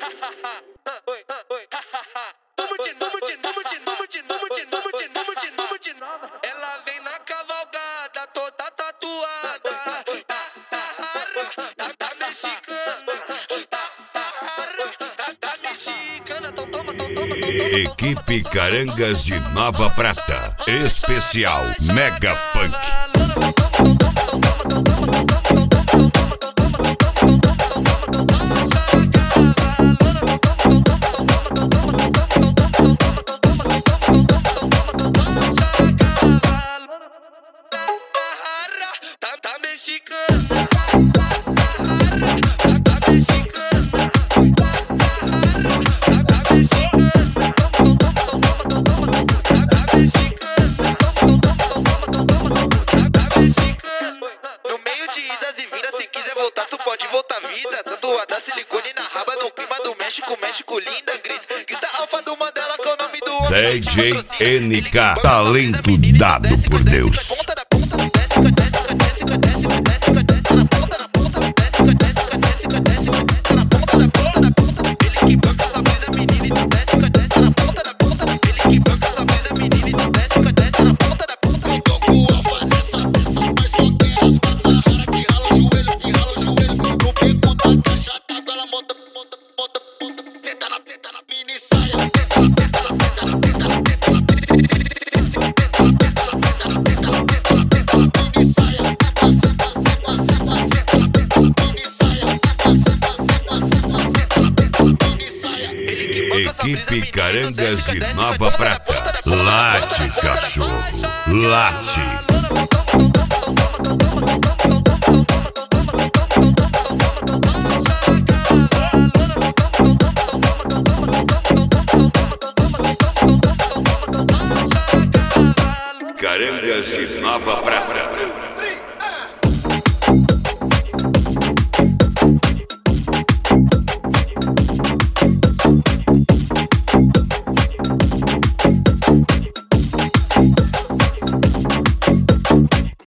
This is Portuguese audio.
Ela vem na cavalgada, toda tatuada. Tá mexicana. Tá mexicana. Toma. Equipe Carangas de Nova Prata. Especial Mega Funk. Tá mexicana. Tá mexicana. No meio de idas e vindas, se quiser voltar, tu pode voltar vida. Tatuada silicone na raba, no clima do México, México linda. Grita alfa do Mandela, que é o nome do homem. DJ NK, talento dado por Deus. Equipe Carangas de Nova Prata. Late, cachorro, late. Carangas de Nova Prata.